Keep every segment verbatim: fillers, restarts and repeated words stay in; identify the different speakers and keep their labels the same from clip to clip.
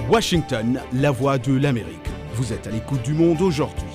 Speaker 1: Washington, la voix de l'Amérique. Vous êtes à l'écoute du monde aujourd'hui.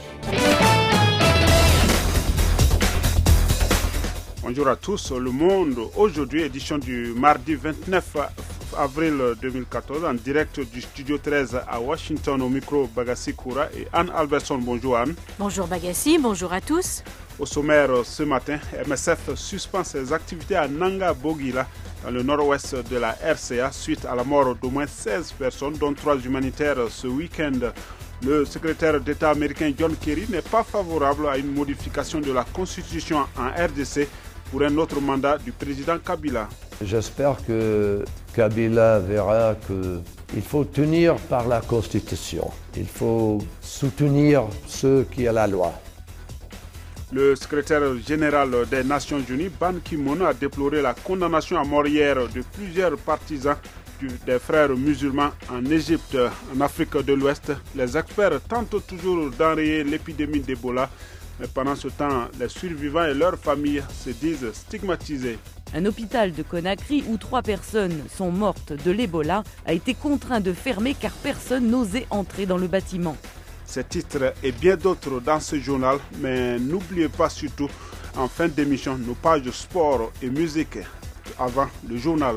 Speaker 2: Bonjour à tous, Le Monde aujourd'hui, édition du mardi vingt-neuf avril deux mille quatorze, en direct du studio treize à Washington, au micro Bagassi Koura et Anne Albertson. Bonjour Anne.
Speaker 3: Bonjour Bagassi, bonjour à tous.
Speaker 2: Au sommaire ce matin, M S F suspend ses activités à Nanga Bogila, dans le nord-ouest de la R C A, suite à la mort d'au moins seize personnes, dont trois humanitaires ce week-end. Le secrétaire d'État américain John Kerry n'est pas favorable à une modification de la Constitution en R D C pour un autre mandat du président Kabila.
Speaker 4: J'espère que Kabila verra qu'il faut tenir par la Constitution. Il faut soutenir ceux qui ont la loi.
Speaker 2: Le secrétaire général des Nations Unies, Ban Ki-moon, a déploré la condamnation à mort hier de plusieurs partisans des frères musulmans en Égypte, en Afrique de l'Ouest. Les experts tentent toujours d'enrayer l'épidémie d'Ebola, mais pendant ce temps, les survivants et leurs familles se disent stigmatisés.
Speaker 5: Un hôpital de Conakry où trois personnes sont mortes de l'Ebola a été contraint de fermer car personne n'osait entrer dans le bâtiment.
Speaker 2: Ces titres et bien d'autres dans ce journal, mais n'oubliez pas surtout, en fin d'émission, nos pages sport et musique avant le journal.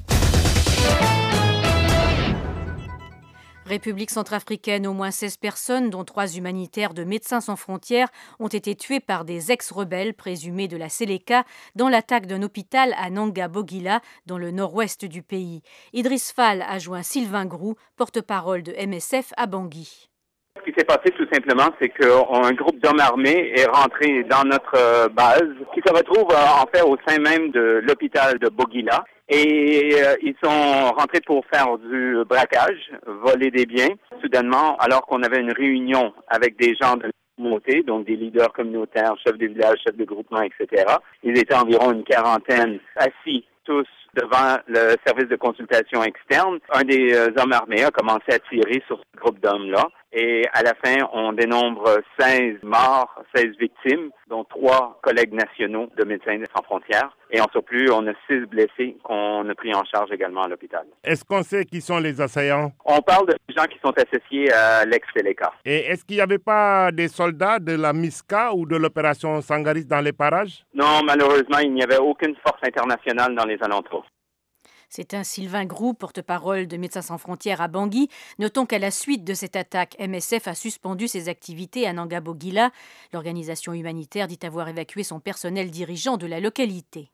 Speaker 3: République centrafricaine, au moins seize personnes, dont trois humanitaires de Médecins sans frontières, ont été tuées par des ex-rebelles présumés de la Séléka dans l'attaque d'un hôpital à Nanga Bogila, dans le nord-ouest du pays. Idriss Fall a joint Sylvain Groux, porte-parole de M S F à Bangui.
Speaker 6: Ce qui s'est passé tout simplement, c'est qu'un groupe d'hommes armés est rentré dans notre base, qui se retrouve en fait au sein même de l'hôpital de Bogila. Et euh, ils sont rentrés pour faire du braquage, voler des biens. Soudainement, alors qu'on avait une réunion avec des gens de la communauté, donc des leaders communautaires, chefs de village, chefs de groupement, et cetera. Ils étaient environ une quarantaine assis, tous devant le service de consultation externe. Un des euh, hommes armés a commencé à tirer sur ce groupe d'hommes-là. Et à la fin, on dénombre seize morts, seize victimes, dont trois collègues nationaux de Médecins sans frontières. Et en surplus, on a six blessés qu'on a pris en charge également à l'hôpital.
Speaker 7: Est-ce qu'on sait qui sont les assaillants?
Speaker 6: On parle de gens qui sont associés à l'ex-Séléka.
Speaker 7: Et est-ce qu'il n'y avait pas des soldats de la MISCA ou de l'opération Sangaris dans les parages?
Speaker 6: Non, malheureusement, il n'y avait aucune force internationale dans les alentours.
Speaker 3: C'est un Sylvain Groux, porte-parole de Médecins sans frontières à Bangui. Notons qu'à la suite de cette attaque, M S F a suspendu ses activités à Nanga Bogila. L'organisation humanitaire dit avoir évacué son personnel dirigeant de la localité.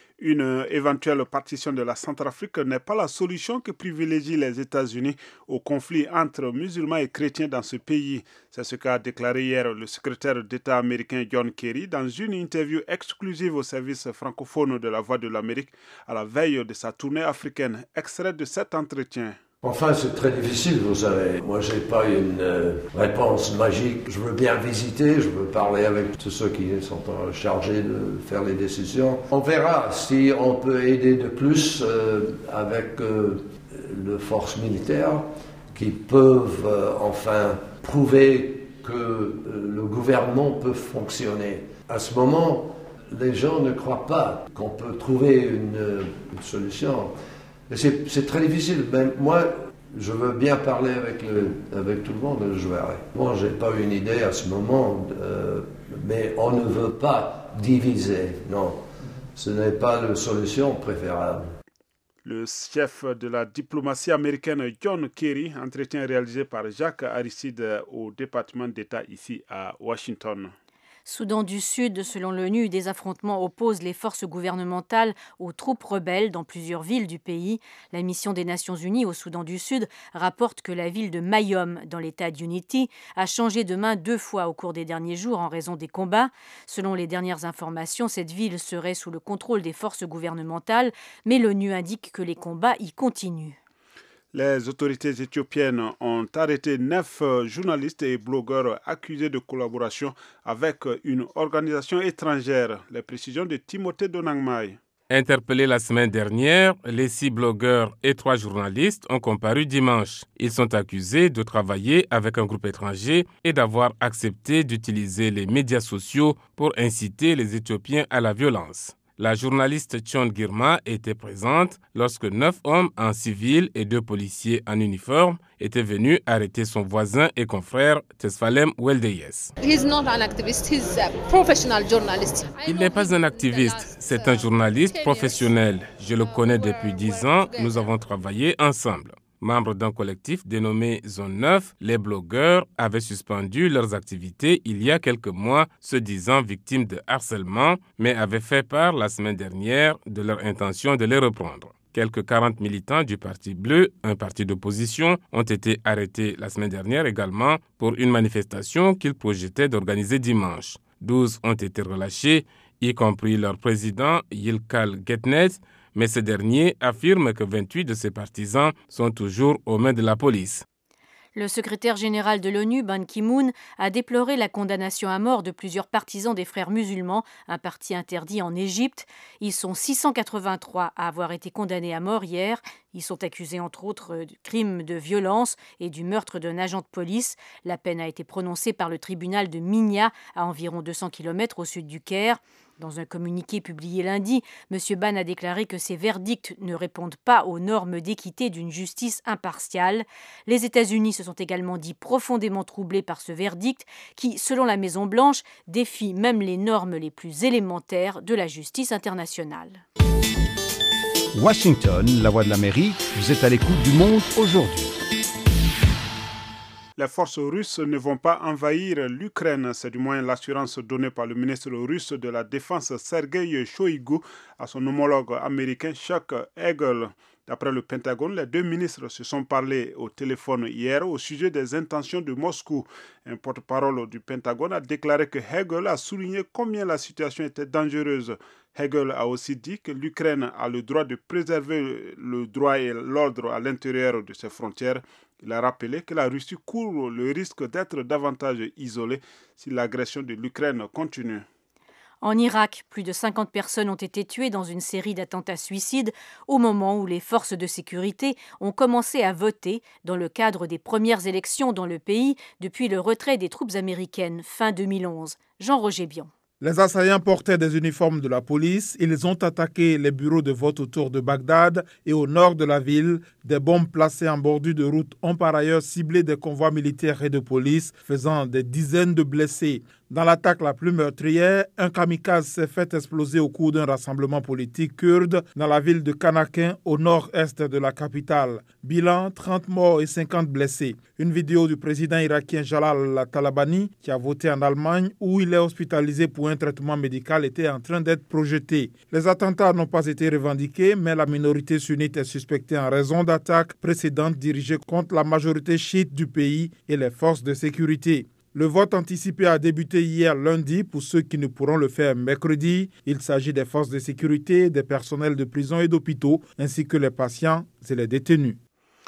Speaker 2: Une éventuelle partition de la Centrafrique n'est pas la solution que privilégient les États-Unis au conflit entre musulmans et chrétiens dans ce pays. C'est ce qu'a déclaré hier le secrétaire d'État américain John Kerry dans une interview exclusive au service francophone de la Voix de l'Amérique à la veille de sa tournée africaine. Extrait de cet entretien.
Speaker 4: Enfin, c'est très difficile, vous savez. Moi, je n'ai pas une euh, réponse magique. Je veux bien visiter, je veux parler avec tous ceux qui sont chargés de faire les décisions. On verra si on peut aider de plus euh, avec euh, les forces militaires qui peuvent euh, enfin prouver que euh, le gouvernement peut fonctionner. À ce moment, les gens ne croient pas qu'on peut trouver une, une solution. C'est, c'est très difficile. Ben, moi, je veux bien parler avec, le, avec tout le monde, je verrai. Moi, je n'ai pas une idée à ce moment, euh, mais on ne veut pas diviser. Non, ce n'est pas la solution préférable.
Speaker 2: Le chef de la diplomatie américaine John Kerry, entretien réalisé par Jacques Aristide au département d'État ici à Washington.
Speaker 3: Soudan du Sud, selon l'ONU, des affrontements opposent les forces gouvernementales aux troupes rebelles dans plusieurs villes du pays. La mission des Nations Unies au Soudan du Sud rapporte que la ville de Mayom, dans l'État d'Unity, a changé de main deux fois au cours des derniers jours en raison des combats. Selon les dernières informations, cette ville serait sous le contrôle des forces gouvernementales, mais l'ONU indique que les combats y continuent.
Speaker 2: Les autorités éthiopiennes ont arrêté neuf journalistes et blogueurs accusés de collaboration avec une organisation étrangère. Les précisions de Timothée Donangmai.
Speaker 8: Interpellés la semaine dernière, les six blogueurs et trois journalistes ont comparu dimanche. Ils sont accusés de travailler avec un groupe étranger et d'avoir accepté d'utiliser les médias sociaux pour inciter les Éthiopiens à la violence. La journaliste Thion Girma était présente lorsque neuf hommes en civil et deux policiers en uniforme étaient venus arrêter son voisin et confrère Tesfalem Weldeyes. Il n'est pas un activiste, c'est un journaliste professionnel. Je le connais depuis dix ans, nous avons travaillé ensemble. Membres d'un collectif dénommé Zone neuf, les blogueurs avaient suspendu leurs activités il y a quelques mois, se disant victimes de harcèlement, mais avaient fait part la semaine dernière de leur intention de les reprendre. Quelques quarante militants du Parti bleu, un parti d'opposition, ont été arrêtés la semaine dernière également pour une manifestation qu'ils projetaient d'organiser dimanche. douze ont été relâchés, y compris leur président Yilkal Getnet, mais ce dernier affirme que vingt-huit de ses partisans sont toujours aux mains de la police.
Speaker 3: Le secrétaire général de l'ONU, Ban Ki-moon, a déploré la condamnation à mort de plusieurs partisans des Frères musulmans, un parti interdit en Égypte. Ils sont six cent quatre-vingt-trois à avoir été condamnés à mort hier. Ils sont accusés entre autres de crimes de violence et du meurtre d'un agent de police. La peine a été prononcée par le tribunal de Minya, à environ deux cents kilomètres au sud du Caire. Dans un communiqué publié lundi, M. Ban a déclaré que ces verdicts ne répondent pas aux normes d'équité d'une justice impartiale. Les États-Unis se sont également dit profondément troublés par ce verdict qui, selon la Maison-Blanche, défie même les normes les plus élémentaires de la justice internationale.
Speaker 1: Washington, la voix de l'Amérique, vous êtes à l'écoute du Monde aujourd'hui.
Speaker 2: Les forces russes ne vont pas envahir l'Ukraine. C'est du moins l'assurance donnée par le ministre russe de la Défense Sergei Shoigu à son homologue américain Chuck Hagel. D'après le Pentagone, les deux ministres se sont parlé au téléphone hier au sujet des intentions de Moscou. Un porte-parole du Pentagone a déclaré que Hagel a souligné combien la situation était dangereuse. Hagel a aussi dit que l'Ukraine a le droit de préserver le droit et l'ordre à l'intérieur de ses frontières. Il a rappelé que la Russie court le risque d'être davantage isolée si l'agression de l'Ukraine continue.
Speaker 3: En Irak, plus de cinquante personnes ont été tuées dans une série d'attentats suicides au moment où les forces de sécurité ont commencé à voter dans le cadre des premières élections dans le pays depuis le retrait des troupes américaines fin deux mille onze. Jean-Roger Bion.
Speaker 9: Les assaillants portaient des uniformes de la police. Ils ont attaqué les bureaux de vote autour de Bagdad et au nord de la ville. Des bombes placées en bordure de route ont par ailleurs ciblé des convois militaires et de police, faisant des dizaines de blessés. Dans l'attaque la plus meurtrière, un kamikaze s'est fait exploser au cours d'un rassemblement politique kurde dans la ville de Kanakin, au nord-est de la capitale. Bilan, trente morts et cinquante blessés. Une vidéo du président irakien Jalal Talabani, qui a voté en Allemagne, où il est hospitalisé pour un traitement médical, était en train d'être projetée. Les attentats n'ont pas été revendiqués, mais la minorité sunnite est suspectée en raison d'attaques précédentes dirigées contre la majorité chiite du pays et les forces de sécurité. Le vote anticipé a débuté hier lundi pour ceux qui ne pourront le faire mercredi. Il s'agit des forces de sécurité, des personnels de prison et d'hôpitaux, ainsi que les patients et les détenus.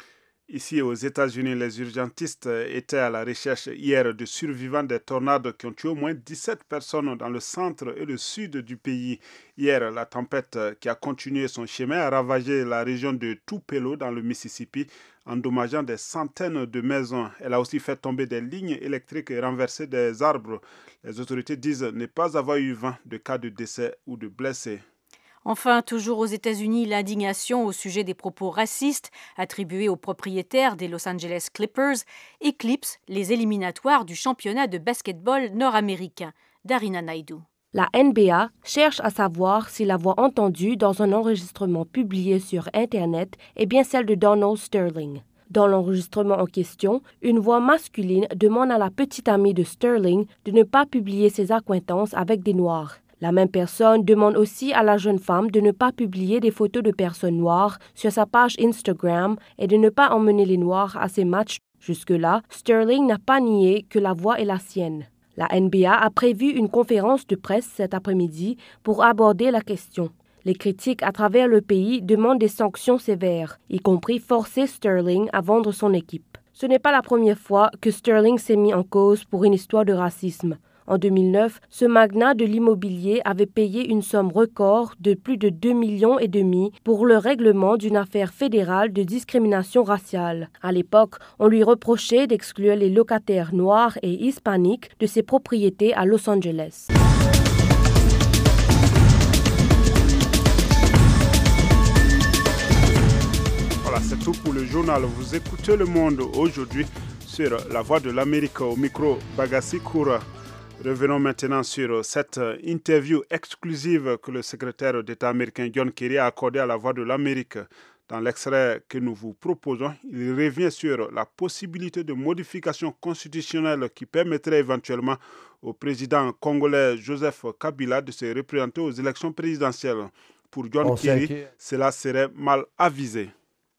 Speaker 2: Ici aux États-Unis, les urgentistes étaient à la recherche hier de survivants des tornades qui ont tué au moins dix-sept personnes dans le centre et le sud du pays. Hier, la tempête qui a continué son chemin a ravagé la région de Tupelo dans le Mississippi, endommageant des centaines de maisons. Elle a aussi fait tomber des lignes électriques et renverser des arbres. Les autorités disent ne pas avoir eu vent de cas de décès ou de blessés.
Speaker 3: Enfin, toujours aux États-Unis, l'indignation au sujet des propos racistes attribués aux propriétaires des Los Angeles Clippers éclipse les éliminatoires du championnat de basket-ball nord-américain. Darina Naidoo.
Speaker 10: La N B A cherche à savoir si la voix entendue dans un enregistrement publié sur Internet est bien celle de Donald Sterling. Dans l'enregistrement en question, une voix masculine demande à la petite amie de Sterling de ne pas publier ses accointances avec des Noirs. La même personne demande aussi à la jeune femme de ne pas publier des photos de personnes noires sur sa page Instagram et de ne pas emmener les Noirs à ses matchs. Jusque-là, Sterling n'a pas nié que la voix est la sienne. La N B A a prévu une conférence de presse cet après-midi pour aborder la question. Les critiques à travers le pays demandent des sanctions sévères, y compris forcer Sterling à vendre son équipe. Ce n'est pas la première fois que Sterling s'est mis en cause pour une histoire de racisme. En deux mille neuf, ce magnat de l'immobilier avait payé une somme record de plus de deux millions et demi pour le règlement d'une affaire fédérale de discrimination raciale. À l'époque, on lui reprochait d'exclure les locataires noirs et hispaniques de ses propriétés à Los Angeles.
Speaker 2: tout pour le journal. Vous écoutez Le Monde aujourd'hui sur La Voix de l'Amérique au micro Bagassi Koura. Revenons maintenant sur cette interview exclusive que le secrétaire d'État américain John Kerry a accordée à La Voix de l'Amérique. Dans l'extrait que nous vous proposons, il revient sur la possibilité de modification constitutionnelle qui permettrait éventuellement au président congolais Joseph Kabila de se représenter aux élections présidentielles. Pour John Kerry, cela serait mal avisé.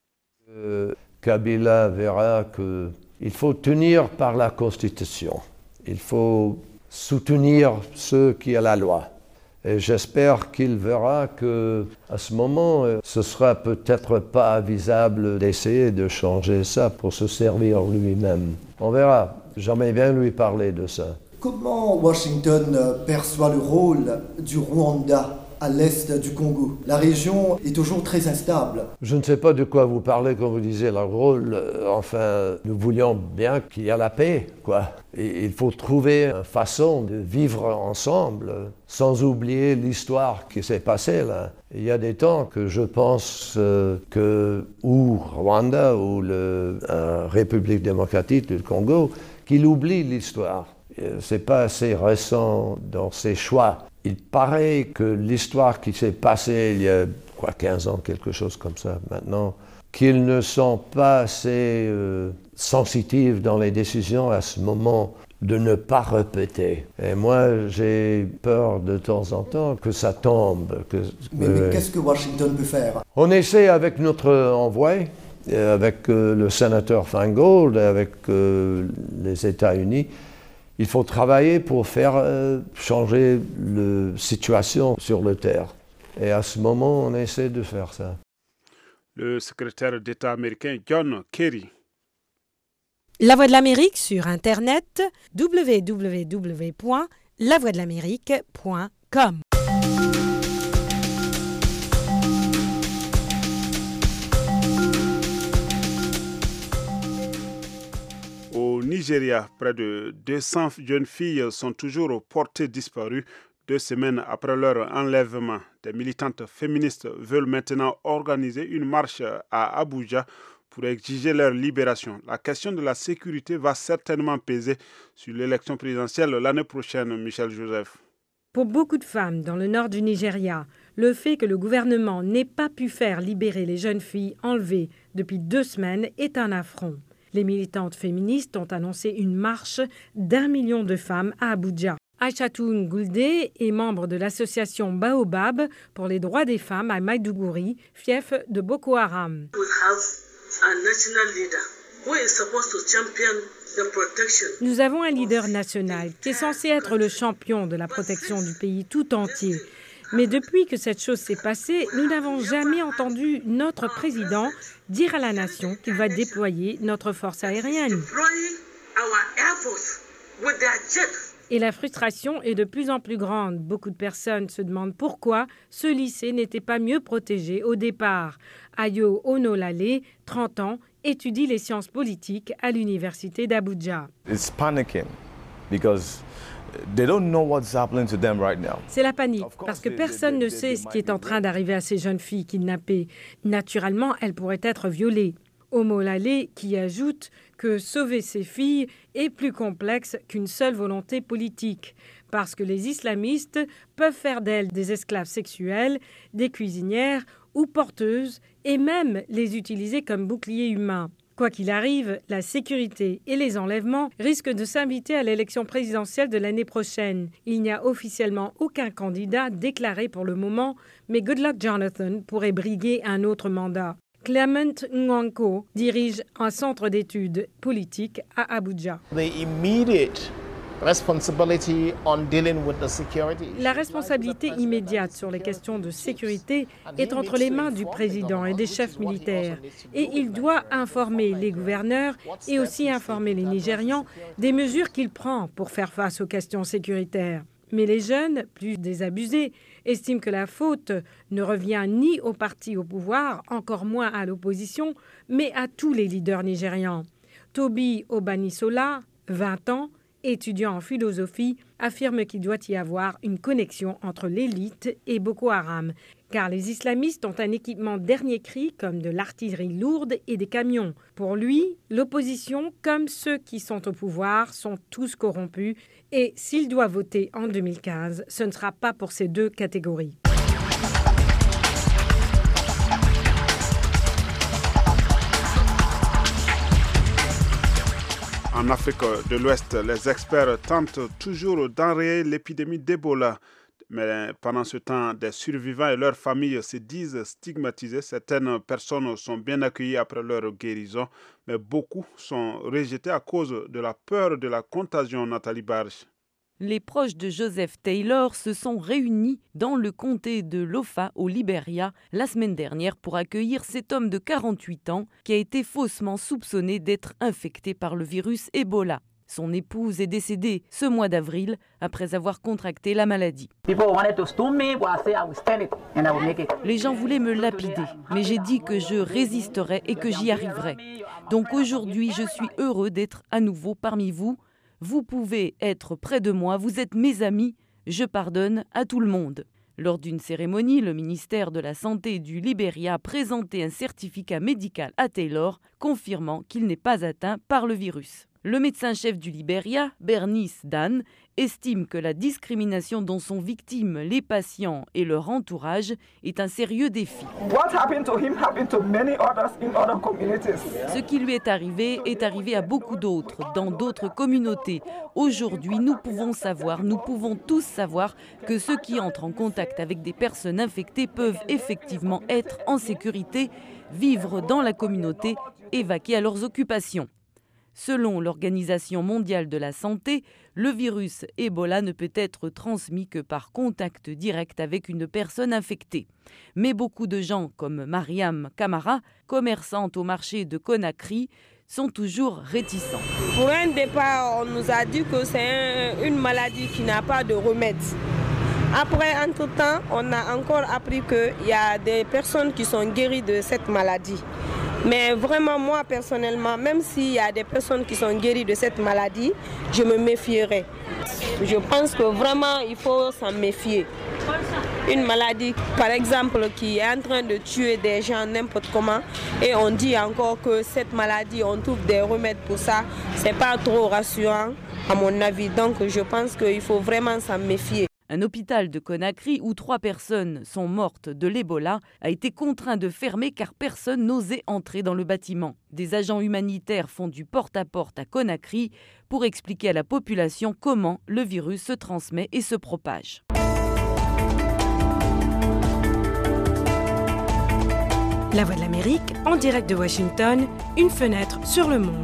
Speaker 4: Euh, Kabila verra qu'il faut tenir par la Constitution. Il faut soutenir ceux qui ont la loi. Et j'espère qu'il verra qu'à ce moment, ce sera peut-être pas avisable d'essayer de changer ça pour se servir lui-même. On verra. J'aimerais bien lui parler de ça.
Speaker 11: Comment Washington perçoit le rôle du Rwanda à l'est du Congo? La région est toujours très instable.
Speaker 4: Je ne sais pas de quoi vous parlez quand vous disiez le rôle. Enfin, nous voulions bien qu'il y ait la paix, quoi. Et il faut trouver une façon de vivre ensemble, sans oublier l'histoire qui s'est passée là. Il y a des temps que je pense euh, que, ou Rwanda, ou la euh, République démocratique du Congo, qu'il oublie l'histoire. C'est pas assez récent dans ses choix. Il paraît que l'histoire qui s'est passée il y a quoi, quinze ans, quelque chose comme ça maintenant, qu'ils ne sont pas assez euh, sensitifs dans les décisions à ce moment de ne pas répéter. Et moi, j'ai peur de temps en temps que ça tombe. Que,
Speaker 11: mais,
Speaker 4: euh,
Speaker 11: mais qu'est-ce que Washington peut faire?
Speaker 4: On essaie avec notre envoyé, avec euh, le sénateur Feingold, avec euh, les États-Unis. Il faut travailler pour faire euh, changer la situation sur le terre. Et à ce moment, on essaie de faire ça.
Speaker 2: Le secrétaire d'État américain John Kerry.
Speaker 12: La Voix de l'Amérique sur Internet, w w w point la voix de l'amérique point com.
Speaker 2: Au Nigeria, près de deux cents jeunes filles sont toujours portées disparues deux semaines après leur enlèvement. Des militantes féministes veulent maintenant organiser une marche à Abuja pour exiger leur libération. La question de la sécurité va certainement peser sur l'élection présidentielle l'année prochaine, Michel Joseph.
Speaker 12: Pour beaucoup de femmes dans le nord du Nigeria, le fait que le gouvernement n'ait pas pu faire libérer les jeunes filles enlevées depuis deux semaines est un affront. Les militantes féministes ont annoncé une marche d'un million de femmes à Abuja. Aïchatou Ngouldé est membre de l'association Baobab pour les droits des femmes à Maiduguri, fief de Boko Haram. Nous avons un leader national qui est censé être le champion de la protection du pays tout entier. Mais depuis que cette chose s'est passée, nous n'avons jamais entendu notre président dire à la nation qu'il va déployer notre force aérienne. Et la frustration est de plus en plus grande. Beaucoup de personnes se demandent pourquoi ce lycée n'était pas mieux protégé au départ. Ayo Onolale, trente ans, étudie les sciences politiques à l'université d'Abuja.
Speaker 13: It's panicking because they don't know what's happening to them right now.
Speaker 12: C'est la panique, parce que personne ne sait ce qui est en train d'arriver à ces jeunes filles kidnappées. Naturellement, elles pourraient être violées. Omolale qui ajoute que sauver ces filles est plus complexe qu'une seule volonté politique, parce que les islamistes peuvent faire d'elles des esclaves sexuels, des cuisinières ou porteuses, et même les utiliser comme boucliers humains. Quoi qu'il arrive, la sécurité et les enlèvements risquent de s'inviter à l'élection présidentielle de l'année prochaine. Il n'y a officiellement aucun candidat déclaré pour le moment, mais Goodluck Jonathan pourrait briguer un autre mandat. Clement Nwanko dirige un centre d'études politiques à Abuja. La responsabilité immédiate sur les questions de sécurité est entre les mains du président et des chefs militaires. Et il doit informer les gouverneurs et aussi informer les Nigérians des mesures qu'il prend pour faire face aux questions sécuritaires. Mais les jeunes, plus désabusés, estiment que la faute ne revient ni au parti au pouvoir, encore moins à l'opposition, mais à tous les leaders nigérians. Toby Obanisola, vingt ans, étudiant en philosophie, affirme qu'il doit y avoir une connexion entre l'élite et Boko Haram. car les islamistes ont un équipement dernier cri comme de l'artillerie lourde et des camions. Pour lui, l'opposition, comme ceux qui sont au pouvoir, sont tous corrompus et s'il doit voter en deux mille quinze, ce ne sera pas pour ces deux catégories.
Speaker 2: En Afrique de l'Ouest, les experts tentent toujours d'enrayer l'épidémie d'Ebola. Mais pendant ce temps, des survivants et leurs familles se disent stigmatisés. Certaines personnes sont bien accueillies après leur guérison, mais beaucoup sont rejetées à cause de la peur de la contagion. Nathalie Barge.
Speaker 5: Les proches de Joseph Taylor se sont réunis dans le comté de Lofa, au Libéria, la semaine dernière pour accueillir cet homme de quarante-huit ans qui a été faussement soupçonné d'être infecté par le virus Ebola. Son épouse est décédée ce mois d'avril après avoir contracté la maladie. Les gens voulaient me lapider, mais j'ai dit que je résisterais et que j'y arriverais. Donc aujourd'hui, je suis heureux d'être à nouveau parmi vous. Vous pouvez être près de moi, vous êtes mes amis, je pardonne à tout le monde. Lors d'une cérémonie, le ministère de la Santé du Libéria a présenté un certificat médical à Taylor, confirmant qu'il n'est pas atteint par le virus. Le médecin-chef du Libéria, Bernice Dan, estime que la discrimination dont sont victimes les patients et leur entourage est un sérieux défi. Ce qui lui est arrivé est arrivé à beaucoup d'autres, dans d'autres communautés. Aujourd'hui, nous pouvons savoir, nous pouvons tous savoir que ceux qui entrent en contact avec des personnes infectées peuvent effectivement être en sécurité, vivre dans la communauté et vaquer à leurs occupations. Selon l'Organisation mondiale de la santé, le virus Ebola ne peut être transmis que par contact direct avec une personne infectée. Mais beaucoup de gens comme Mariam Kamara, commerçante au marché de Conakry, sont toujours réticents.
Speaker 14: Pour un départ, on nous a dit que c'est un, une maladie qui n'a pas de remède. Après, entre-temps, on a encore appris qu'il y a des personnes qui sont guéries de cette maladie. Mais vraiment, moi, personnellement, même s'il y a des personnes qui sont guéries de cette maladie, je me méfierai. Je pense que vraiment, il faut s'en méfier. Une maladie, par exemple, qui est en train de tuer des gens n'importe comment, et on dit encore que cette maladie, on trouve des remèdes pour ça, c'est pas trop rassurant, à mon avis. Donc, je pense qu'il faut vraiment s'en méfier.
Speaker 5: Un hôpital de Conakry où trois personnes sont mortes de l'Ebola a été contraint de fermer car personne n'osait entrer dans le bâtiment. Des agents humanitaires font du porte-à-porte à Conakry pour expliquer à la population comment le virus se transmet et se propage.
Speaker 12: La Voix de l'Amérique, en direct de Washington, une fenêtre sur le monde.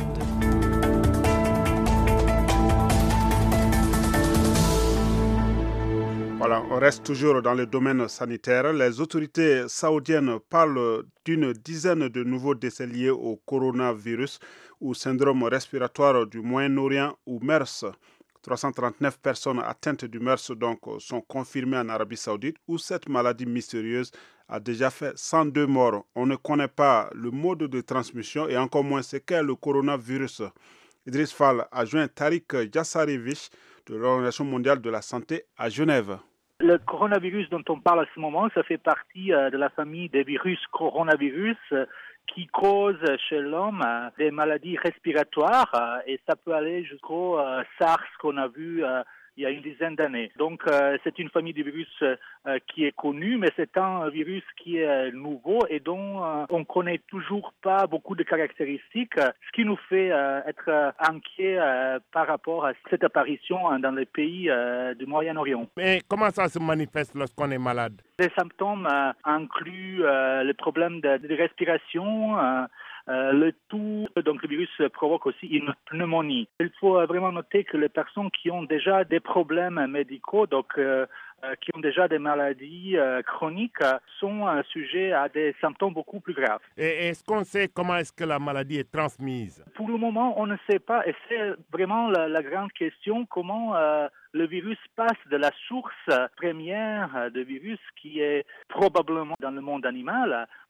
Speaker 2: Voilà, on reste toujours dans le domaine sanitaire. Les autorités saoudiennes parlent d'une dizaine de nouveaux décès liés au coronavirus ou syndrome respiratoire du Moyen-Orient ou MERS. trois cent trente-neuf personnes atteintes du MERS donc, sont confirmées en Arabie Saoudite où cette maladie mystérieuse a déjà fait cent deux morts. On ne connaît pas le mode de transmission et encore moins ce qu'est le coronavirus. Idriss Fall a joint Tariq Jassarevich de l'Organisation mondiale de la santé à Genève.
Speaker 15: Le coronavirus dont on parle à ce moment, ça fait partie euh, de la famille des virus coronavirus euh, qui causent chez l'homme euh, des maladies respiratoires euh, et ça peut aller jusqu'au euh, SARS qu'on a vu euh, il y a une dizaine d'années. Donc euh, c'est une famille de virus euh, qui est connue, mais c'est un virus qui est nouveau et dont euh, on connaît toujours pas beaucoup de caractéristiques, ce qui nous fait euh, être euh, inquiets euh, par rapport à cette apparition euh, dans les pays euh, du Moyen-Orient.
Speaker 7: Mais comment ça se manifeste lorsqu'on est malade?
Speaker 15: Les symptômes euh, incluent euh, les problèmes de, de respiration, euh, Euh, le tout, donc le virus provoque aussi une pneumonie. Il faut euh, vraiment noter que les personnes qui ont déjà des problèmes médicaux, donc euh, euh, qui ont déjà des maladies euh, chroniques, euh, sont euh, sujets à des symptômes beaucoup plus graves.
Speaker 7: Et est-ce qu'on sait comment est-ce que la maladie est transmise?
Speaker 15: Pour le moment, on ne sait pas, et c'est vraiment la, la grande question, comment euh, le virus passe de la source première de virus qui est probablement dans le monde animal,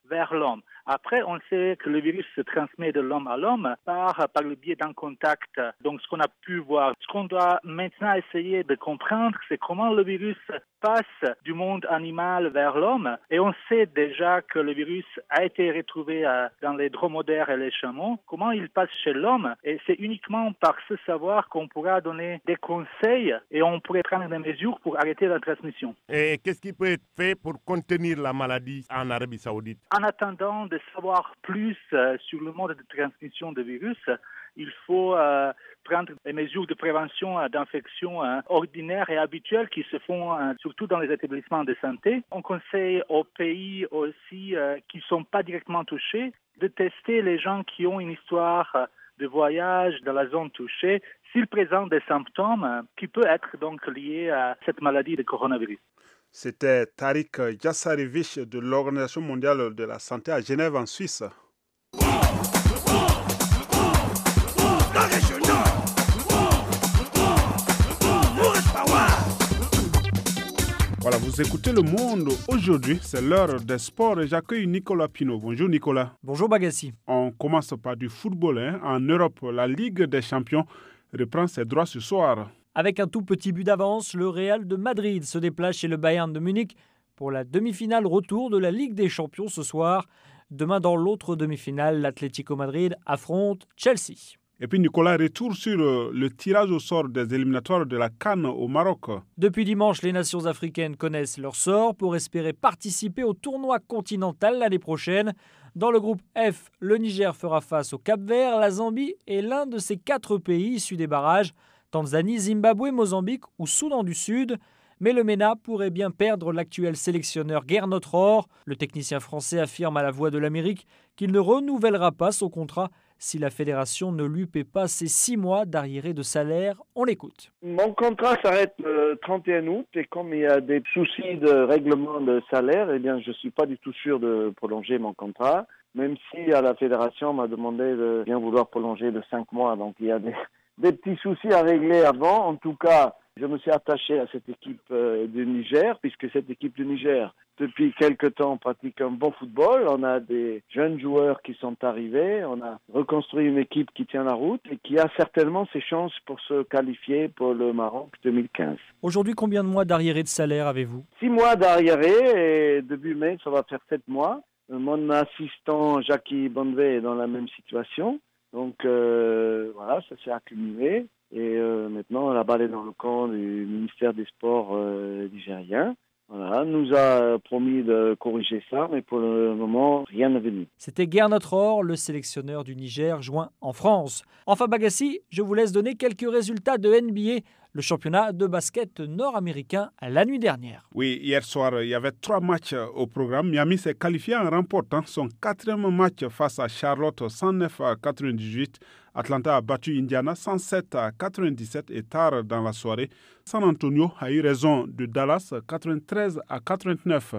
Speaker 15: vers l'homme. Après, on sait que le virus se transmet de l'homme à l'homme par, par le biais d'un contact. Donc, ce qu'on a pu voir. Ce qu'on doit maintenant essayer de comprendre, c'est comment le virus passe du monde animal vers l'homme. Et on sait déjà que le virus a été retrouvé dans les dromadaires et les chameaux. Comment il passe chez l'homme? Et c'est uniquement par ce savoir qu'on pourra donner des conseils et on pourrait prendre des mesures pour arrêter la transmission.
Speaker 7: Et qu'est-ce qui peut être fait pour contenir la maladie en Arabie Saoudite?
Speaker 15: En attendant de savoir plus euh, sur le mode de transmission de virus, il faut euh, prendre des mesures de prévention euh, d'infections euh, ordinaires et habituelles qui se font euh, surtout dans les établissements de santé. On conseille aux pays aussi euh, qui ne sont pas directement touchés de tester les gens qui ont une histoire euh, de voyage dans la zone touchée s'ils présentent des symptômes euh, qui peuvent être donc liés à cette maladie de coronavirus.
Speaker 2: C'était Tariq Jassarevich de l'Organisation mondiale de la santé à Genève en Suisse. Voilà, vous écoutez Le Monde aujourd'hui, c'est l'heure des sports et j'accueille Nicolas Pinault. Bonjour Nicolas.
Speaker 16: Bonjour Bagassi.
Speaker 2: On commence par du football. Hein. En Europe, la Ligue des champions reprend ses droits ce soir.
Speaker 16: Avec un tout petit but d'avance, le Real de Madrid se déplace chez le Bayern de Munich pour la demi-finale retour de la Ligue des champions ce soir. Demain, dans l'autre demi-finale, l'Atlético Madrid affronte Chelsea.
Speaker 2: Et puis Nicolas, retour sur le tirage au sort des éliminatoires de la CAN au Maroc.
Speaker 16: Depuis dimanche, les nations africaines connaissent leur sort pour espérer participer au tournoi continental l'année prochaine. Dans le groupe F, le Niger fera face au Cap-Vert, la Zambie et l'un de ces quatre pays issus des barrages. Tanzanie, Zimbabwe, Mozambique ou Soudan du Sud. Mais le MENA pourrait bien perdre l'actuel sélectionneur Gernot Rohr. Le technicien français affirme à La Voix de l'Amérique qu'il ne renouvellera pas son contrat si la fédération ne lui paie pas ses six mois d'arriérés de salaire. On l'écoute.
Speaker 17: Mon contrat s'arrête le trente et un août et comme il y a des soucis de règlement de salaire, eh bien, je ne suis pas du tout sûr de prolonger mon contrat, même si à la fédération m'a demandé de bien vouloir prolonger de cinq mois. Donc il y a des... des petits soucis à régler avant. En tout cas, je me suis attaché à cette équipe euh, du Niger, puisque cette équipe du Niger, depuis quelque temps, pratique un bon football. On a des jeunes joueurs qui sont arrivés. On a reconstruit une équipe qui tient la route et qui a certainement ses chances pour se qualifier pour le Maroc deux mille quinze.
Speaker 16: Aujourd'hui, combien de mois d'arriérés de salaire avez-vous?
Speaker 17: Six mois d'arriérés et début mai, ça va faire sept mois. Mon assistant Jackie Bonvé est dans la même situation. Donc euh, voilà, ça s'est accumulé et euh, maintenant la balle est dans le camp du ministère des Sports euh, nigérien. Voilà, nous a promis de corriger ça, mais pour le moment, rien n'est venu.
Speaker 16: C'était Gernot Rohr, le sélectionneur du Niger, joint en France. Enfin Bagassi, je vous laisse donner quelques résultats de N B A, le championnat de basket nord-américain la nuit dernière.
Speaker 2: Oui, hier soir, il y avait trois matchs au programme. Miami s'est qualifié en remportant son quatrième match face à Charlotte, cent neuf à quatre-vingt-dix-huit. Atlanta a battu Indiana cent sept à quatre-vingt-dix-sept et tard dans la soirée, San Antonio a eu raison de Dallas quatre-vingt-treize à quatre-vingt-neuf.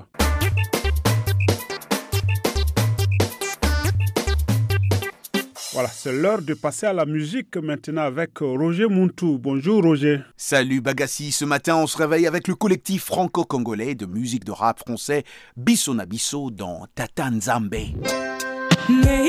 Speaker 2: Voilà, c'est l'heure de passer à la musique maintenant avec Roger Muntu. Bonjour Roger.
Speaker 1: Salut Bagassi, ce matin on se réveille avec le collectif franco-congolais de musique de rap français Bisso na Bisso dans Tata Nzambe. Mais...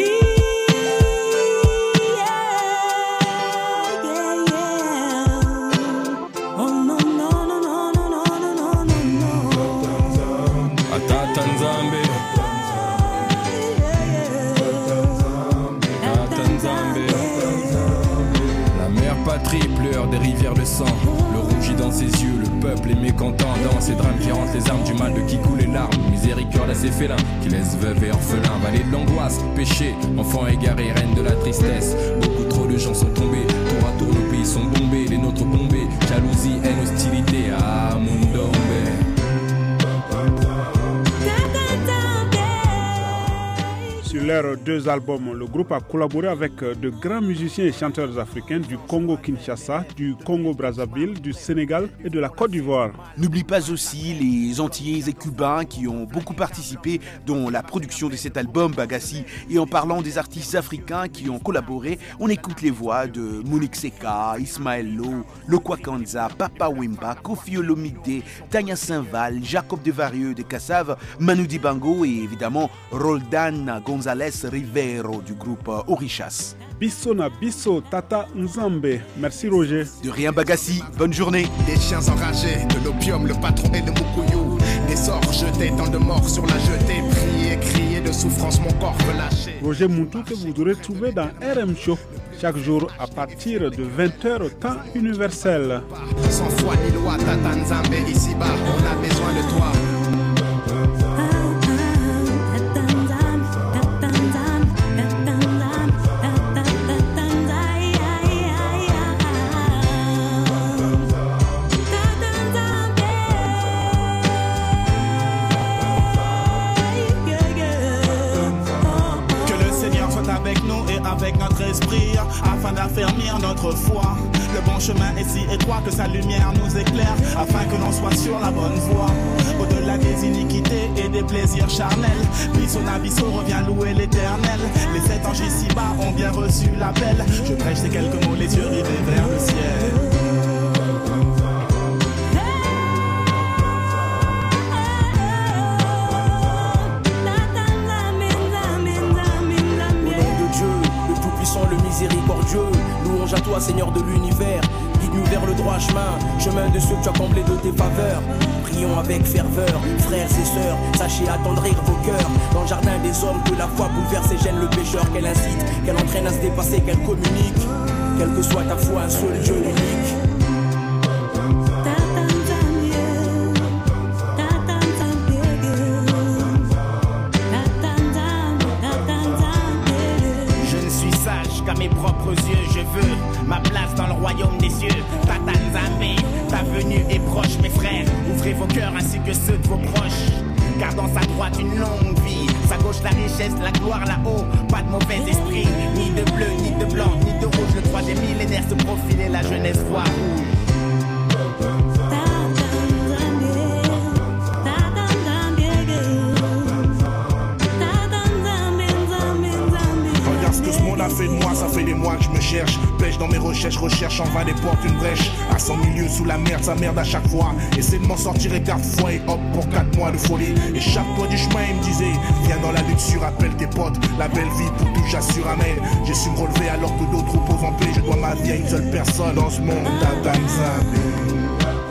Speaker 18: Pleure des rivières de sang, le rouge dans ses yeux, le peuple est mécontent dans ces drames qui rentrent les armes du mal de qui coule les larmes, miséricorde à ces félins qui laissent veuves et orphelins, vallée de l'angoisse, péché, enfants égarés, reine de la tristesse, beaucoup trop de gens sont tombés, tour à tour nos pays sont bombés, les nôtres bombés, jalousie, haine, hostilité, ah mon dombe.
Speaker 2: Sur l'heure deux albums. Le groupe a collaboré avec de grands musiciens et chanteurs africains du Congo-Kinshasa, du Congo-Brazzaville, du Sénégal et de la Côte d'Ivoire.
Speaker 1: N'oublie pas aussi les Antillais et Cubains qui ont beaucoup participé dans la production de cet album Bagassi. Et en parlant des artistes africains qui ont collaboré, on écoute les voix de Monique Seka, Ismaël Lo, Lokwa Kanza, Papa Wemba, Kofi Olomide, Tania Saint-Val, Jacob Devarieux de Kassav, Manu Dibango et évidemment Roldan González Rivero du groupe Orishas.
Speaker 2: Bissona Bisso Tata Nzambe. Merci Roger.
Speaker 1: De rien Bagassi, bonne journée.
Speaker 19: Des chiens enragés, de l'opium, le patron et le mukuyu. Des sorts jetés, tant de morts sur la jetée. Prier, crier de souffrance, mon corps relâché.
Speaker 2: Roger Moutou que vous aurez trouvé dans R M Show chaque jour à partir de vingt heures temps universel.
Speaker 19: Sans foi ni loi, Tata Nzambe, ici-bas, on a besoin de toi.
Speaker 20: Avec notre esprit, afin d'affermir notre foi. Le bon chemin est si étroit que sa lumière nous éclaire, afin que l'on soit sur la bonne voie. Au-delà des iniquités et des plaisirs charnels, Bissona Abisso revient louer l'éternel. Les sept anges ici-bas ont bien reçu l'appel. Je prêche ces quelques mots, les yeux rivés vers le ciel.
Speaker 21: Miséricordieux, louange à toi Seigneur de l'univers. Guide-nous vers le droit chemin, chemin de ceux que tu as comblés de tes faveurs. Prions avec ferveur, frères et sœurs, sachez attendrir vos cœurs. Dans le jardin des hommes, que la foi bouleverse et gêne le pécheur. Qu'elle incite, qu'elle entraîne à se dépasser, qu'elle communique. Quelle que soit ta foi, un seul Dieu unique.
Speaker 20: Qu'à mes propres yeux, je veux ma place dans le royaume des cieux. Tata Nzambe, ta venue est proche, mes frères. Ouvrez vos cœurs ainsi que ceux de vos proches. Car dans sa droite une longue vie, sa gauche la richesse, la gloire là-haut. Pas de mauvais esprit, ni de bleu, ni de blanc, ni de rouge. Le troisième millénaire se profile et la jeunesse voit rouge.
Speaker 19: Fait de moi, ça fait des mois que je me cherche. Pêche dans mes recherches, recherche en vain des portes une brèche. À cent milieux sous la merde, ça merde à chaque fois. Essaie de m'en sortir et quatre fois et hop pour quatre mois de folie. Échappe-toi du chemin, il me disait. Viens dans la luxure, appelle tes potes. La belle vie pour tout, j'assure, amen. J'ai su me relever alors que d'autres reposent en paix. Je dois ma vie à une seule personne dans ce monde. Tata Nzambe.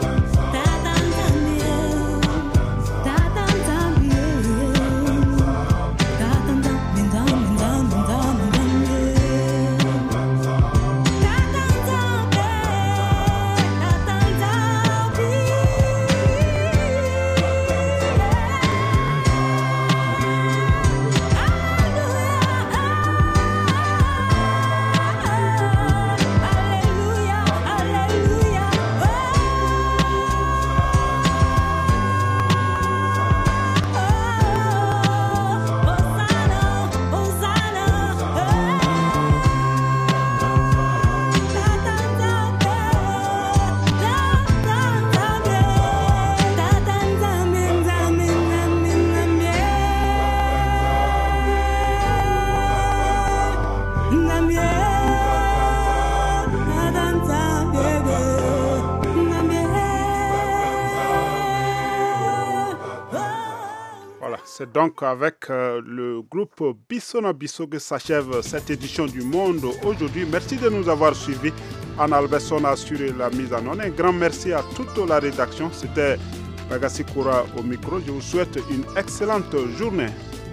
Speaker 2: C'est donc avec euh, le groupe Bissona Bisso que s'achève cette édition du Monde aujourd'hui. Merci de nous avoir suivis. Anna Albesson a assuré la mise en onde. Un grand merci à toute la rédaction. C'était Bagassi Koura au micro. Je vous souhaite une excellente journée.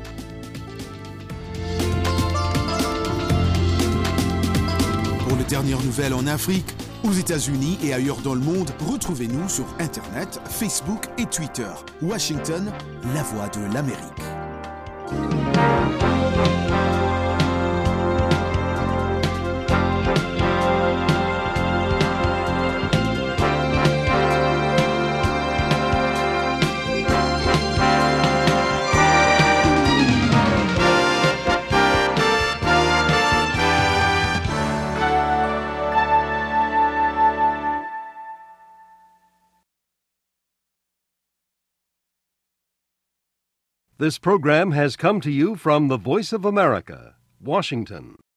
Speaker 1: Pour les dernières nouvelles en Afrique, aux États-Unis et ailleurs dans le monde, retrouvez-nous sur Internet, Facebook et Twitter. Washington, la voix de l'Amérique.
Speaker 6: This program has come to you from the Voice of America, Washington.